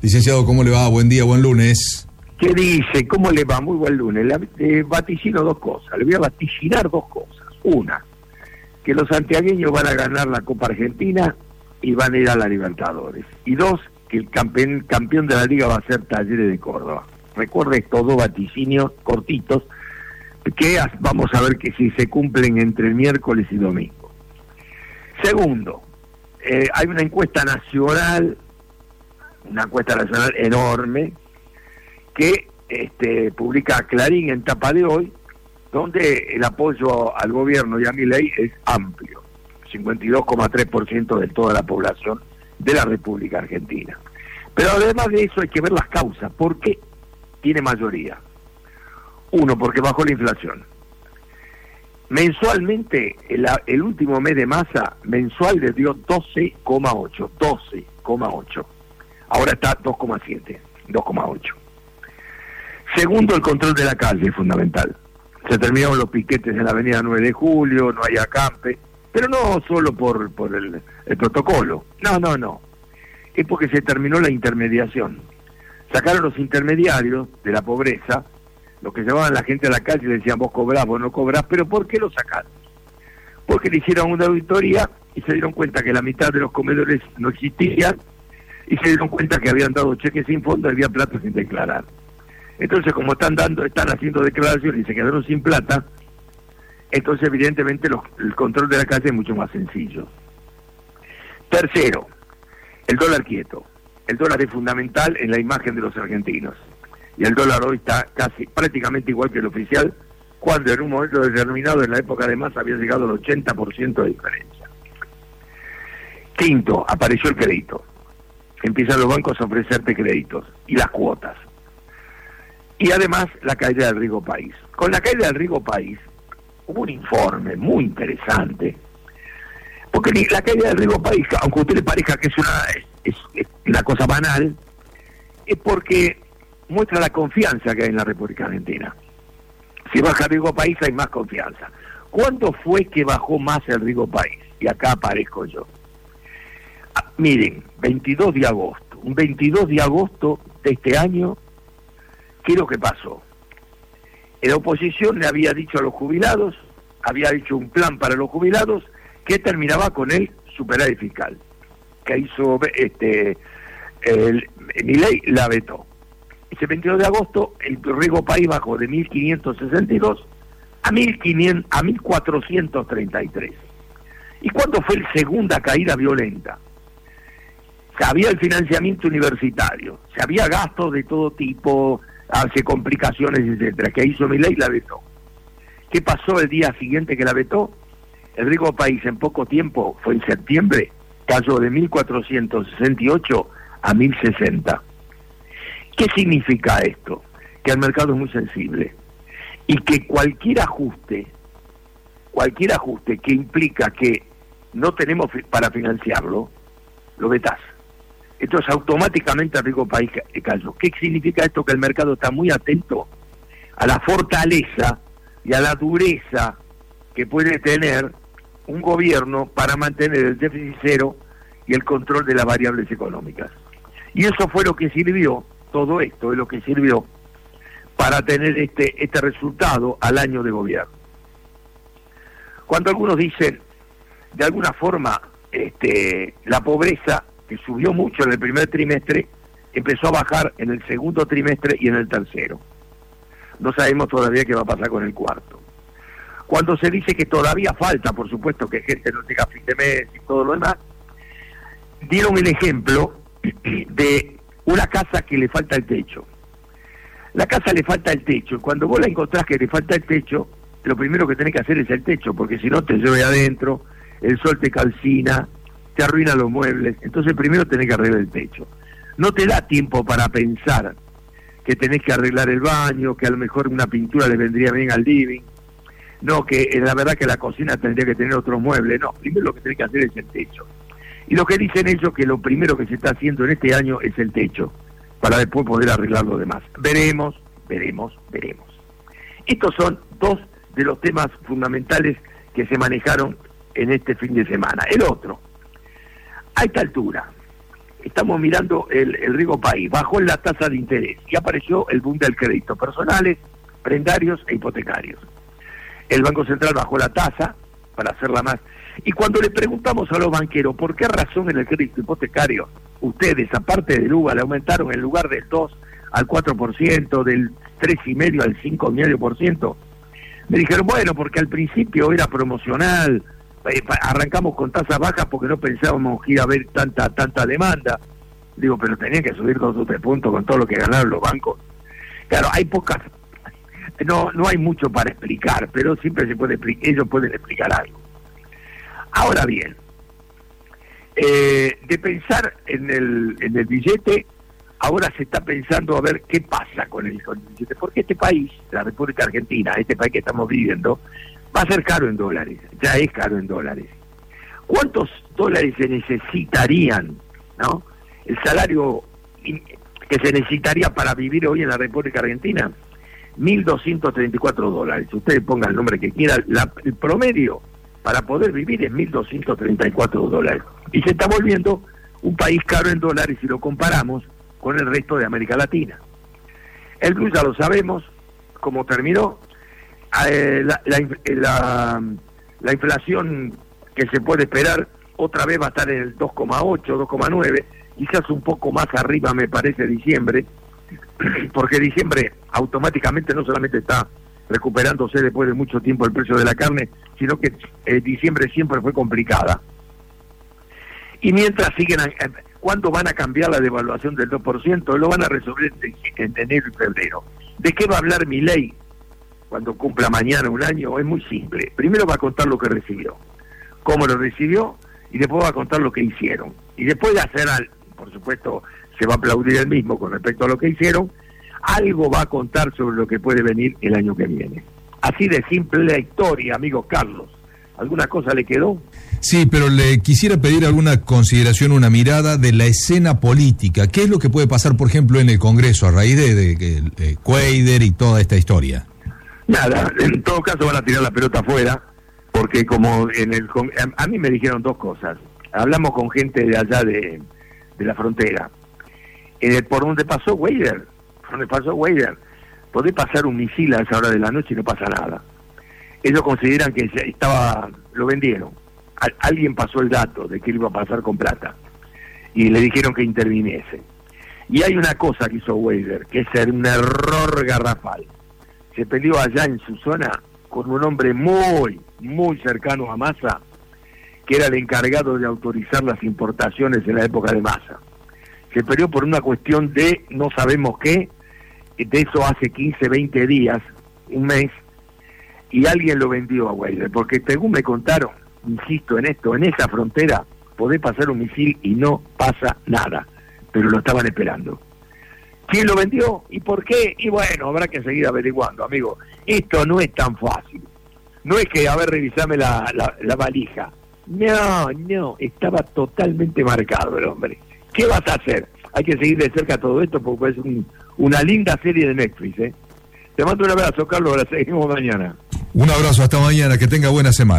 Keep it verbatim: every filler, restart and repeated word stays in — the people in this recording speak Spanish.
Licenciado, ¿cómo le va? Buen día, buen lunes. ¿Qué dice? ¿Cómo le va? Muy buen lunes. Le eh, vaticino dos cosas. Le voy a vaticinar dos cosas. Una, que los santiagueños van a ganar la Copa Argentina y van a ir a la Libertadores. Y dos, que el campeón, campeón de la Liga va a ser Talleres de Córdoba. Recuerde estos dos vaticinios cortitos que vamos a ver que si se cumplen entre el miércoles y domingo. Segundo, eh, hay una encuesta nacional, una encuesta nacional enorme, que este, publica Clarín en tapa de hoy, donde el apoyo al gobierno y a Milei es amplio, cincuenta y dos coma tres por ciento de toda la población de la República Argentina. Pero además de eso hay que ver las causas. ¿Por qué tiene mayoría? Uno, porque bajó la inflación. Mensualmente, el, el último mes de Massa, mensual le dio doce coma ocho, doce coma ocho. Ahora está dos coma siete, dos coma ocho. Segundo, el control de la calle es fundamental. Se terminaron los piquetes en la avenida nueve de julio, no hay acampe, pero no solo por, por el, el protocolo, no, no, no. Es porque se terminó la intermediación. Sacaron los intermediarios de la pobreza, los que llevaban a la gente a la calle y le decían, vos cobrás, vos no cobrás, pero ¿por qué lo sacaron? Porque le hicieron una auditoría y se dieron cuenta que la mitad de los comedores no existían y se dieron cuenta que habían dado cheques sin fondo y había plata sin declarar. Entonces, como están dando, están haciendo declaraciones y se quedaron sin plata, entonces evidentemente los, el control de la calle es mucho más sencillo. Tercero, el dólar quieto. El dólar es fundamental en la imagen de los argentinos. Y el dólar hoy está casi prácticamente igual que el oficial, cuando en un momento determinado en la época de Massa había llegado al ochenta por ciento de diferencia. Quinto, apareció el crédito. Empiezan los bancos a ofrecerte créditos y las cuotas. Y además la caída del riesgo país. Con la caída del riesgo país hubo un informe muy interesante, porque la caída del riesgo país, aunque a usted le parezca que es una, es, es una cosa banal, es porque muestra la confianza que hay en la República Argentina. Si baja el riesgo país hay más confianza. ¿Cuándo fue que bajó más el riesgo país? Y acá aparezco yo. Ah, miren, veintidós de agosto. Un veintidós de agosto de este año, ¿qué es lo que pasó? La oposición le había dicho a los jubilados, había hecho un plan para los jubilados que terminaba con el superávit fiscal, que hizo este el Milei la vetó. Ese veintidós de agosto el riesgo país bajó de mil quinientos sesenta y dos a mil cuatrocientos treinta y tres. ¿Y cuándo fue la segunda caída violenta? Se había el financiamiento universitario, se había gastos de todo tipo, hace complicaciones, etcétera, que hizo Milei la vetó. ¿Qué pasó el día siguiente que la vetó? El riesgo país en poco tiempo, fue en septiembre, cayó de mil cuatrocientos sesenta y ocho a mil sesenta. ¿Qué significa esto? Que el mercado es muy sensible y que cualquier ajuste, cualquier ajuste que implica que no tenemos para financiarlo, lo vetás. Entonces automáticamente el riesgo país cayó. ¿Qué significa esto? Que el mercado está muy atento a la fortaleza y a la dureza que puede tener un gobierno para mantener el déficit cero y el control de las variables económicas. Y eso fue lo que sirvió, todo esto es lo que sirvió para tener este, este resultado al año de gobierno. Cuando algunos dicen, de alguna forma, este, la pobreza, que subió mucho en el primer trimestre, empezó a bajar en el segundo trimestre y en el tercero. No sabemos todavía qué va a pasar con el cuarto. Cuando se dice que todavía falta, por supuesto, que gente no tenga fin de mes y todo lo demás, dieron el ejemplo de una casa que le falta el techo. La casa le falta el techo, y cuando vos la encontrás que le falta el techo, lo primero que tenés que hacer es el techo, porque si no te llueve adentro, el sol te calcina, te arruina los muebles. Entonces primero tenés que arreglar el techo. No te da tiempo para pensar que tenés que arreglar el baño, que a lo mejor una pintura le vendría bien al living, no, que la verdad que la cocina tendría que tener otros muebles. No, primero lo que tenés que hacer es el techo. Y lo que dicen ellos que lo primero que se está haciendo en este año es el techo, para después poder arreglar lo demás. Veremos, veremos, veremos. Estos son dos de los temas fundamentales que se manejaron en este fin de semana. El otro, a esta altura, estamos mirando el, el riesgo país, bajó la tasa de interés y apareció el boom del crédito, personales, prendarios e hipotecarios. El Banco Central bajó la tasa para hacerla más. Y cuando le preguntamos a los banqueros por qué razón en el crédito hipotecario ustedes, aparte del U V A, le aumentaron en lugar del dos al cuatro por ciento, del tres coma cinco al cinco coma cinco por ciento, me dijeron, bueno, porque al principio era promocional, eh, arrancamos con tasas bajas porque no pensábamos que iba a haber tanta tanta demanda. Digo, pero tenían que subir dos o tres puntos con todo lo que ganaron los bancos. Claro, hay pocas, no no hay mucho para explicar, pero siempre se puede explicar, ellos pueden explicar algo. Ahora bien, eh, de pensar en el, en el billete, ahora se está pensando a ver qué pasa con el, con el billete, porque este país, la República Argentina, este país que estamos viviendo, va a ser caro en dólares, ya es caro en dólares. ¿Cuántos dólares se necesitarían, no? El salario que se necesitaría para vivir hoy en la República Argentina, mil doscientos treinta y cuatro dólares. Ustedes pongan el nombre que quieran, la, el promedio para poder vivir es mil doscientos treinta y cuatro dólares. Y se está volviendo un país caro en dólares si lo comparamos con el resto de América Latina. El Blue ya lo sabemos, cómo terminó. Eh, la, la, la, la inflación que se puede esperar otra vez va a estar en el dos coma ocho, dos coma nueve, quizás un poco más arriba me parece diciembre, porque diciembre automáticamente no solamente está recuperándose después de mucho tiempo el precio de la carne, sino que eh, diciembre siempre fue complicada. Y mientras siguen, eh, ¿cuándo van a cambiar la devaluación del dos por ciento? Lo van a resolver en enero y febrero. ¿De qué va a hablar Milei cuando cumpla mañana un año? Es muy simple. Primero va a contar lo que recibió, cómo lo recibió, y después va a contar lo que hicieron. Y después de hacer, al, por supuesto, se va a aplaudir el mismo con respecto a lo que hicieron, algo va a contar sobre lo que puede venir el año que viene. Así de simple la historia, amigo Carlos. ¿Alguna cosa le quedó? Sí, pero le quisiera pedir alguna consideración, una mirada de la escena política. ¿Qué es lo que puede pasar, por ejemplo, en el Congreso a raíz de, de, de, de Cuader y toda esta historia? Nada, en todo caso van a tirar la pelota afuera, porque como en el a, a mí me dijeron dos cosas. Hablamos con gente de allá de, de la frontera. Eh, por donde pasó Cuader, por donde pasó Cuader, podés pasar un misil a esa hora de la noche y no pasa nada. Ellos consideran que estaba, lo vendieron. Al, alguien pasó el dato de que iba a pasar con plata y le dijeron que interviniese. Y hay una cosa que hizo Cuader, que es un error garrafal. Se peleó allá en su zona con un hombre muy, muy cercano a Massa, que era el encargado de autorizar las importaciones en la época de Massa. Se peleó por una cuestión de no sabemos qué, de eso hace quince, veinte días, un mes, y alguien lo vendió a Cuader, porque según me contaron, insisto en esto, en esa frontera podés pasar un misil y no pasa nada, pero lo estaban esperando. ¿Quién lo vendió y por qué? Y bueno, habrá que seguir averiguando, amigo. Esto no es tan fácil. No es que, a ver, revisame la, la, la valija. No, no, estaba totalmente marcado el hombre. ¿Qué vas a hacer? Hay que seguir de cerca todo esto porque es un, una linda serie de Netflix, ¿eh? Te mando un abrazo, Carlos, la seguimos mañana. Un abrazo, hasta mañana, que tenga buena semana.